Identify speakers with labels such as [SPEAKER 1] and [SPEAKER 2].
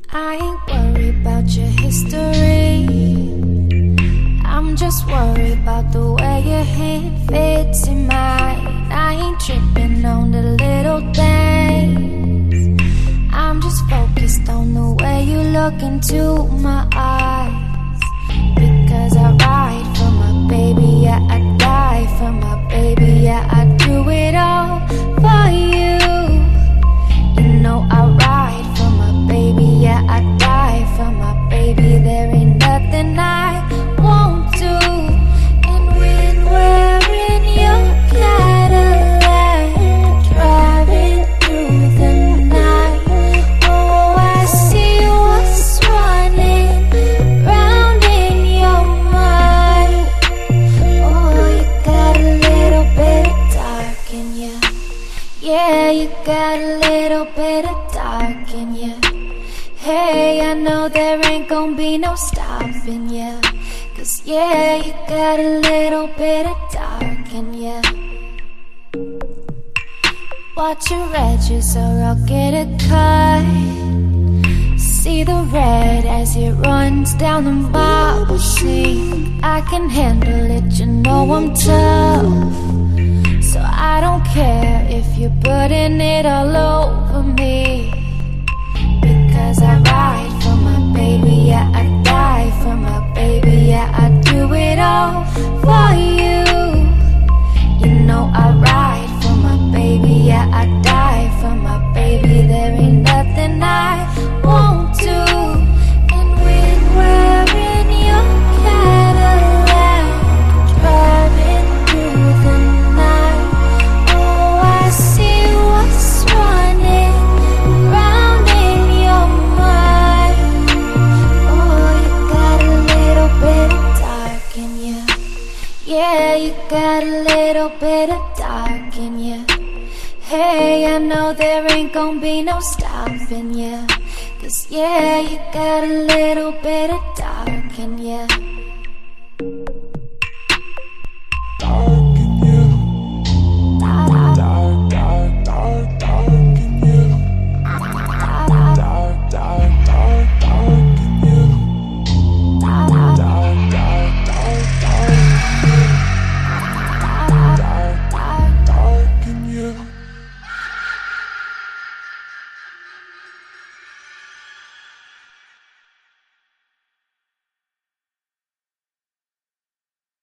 [SPEAKER 1] I ain't worried about your history. I'm just worried about the way your hand fits in mine. I ain't tripping on the little things. I'm just focused on the way you look into my eyes. Because I ride for my baby, yeah, I die for my baby, yeah, I do it all for you. You know I ride for my baby, yeah, I die for my baby. There ain't nothing I won't do. And when we're in your Cadillac, driving through the night, oh, I see what's running round in your mind. Oh, you got a little bit of dark in you. Yeah, you got a little bit of dark in you. Hey, I know there ain't gon' be no stopping ya. Cause yeah, you got a little bit of dark in ya. Watch your edges or I'll get a cut. See the red as it runs down the marble seam. I can handle it, you know I'm tough. So I don't care if you're putting it all over me. Because I ride for my baby, yeah, I die for my baby, yeah, I do it all for you. You know I ride for my baby, yeah, I die for my baby. There ain't nothing I won't do. And when we're in your Cadillac, driving through the night, oh, I see what's running round in your mind. Oh, you got a little bit of dark in you. Yeah, you got a little bit of dark in you. Hey, I know there ain't gon' be no stopping ya. Cause yeah, you got a little bit of dark in you.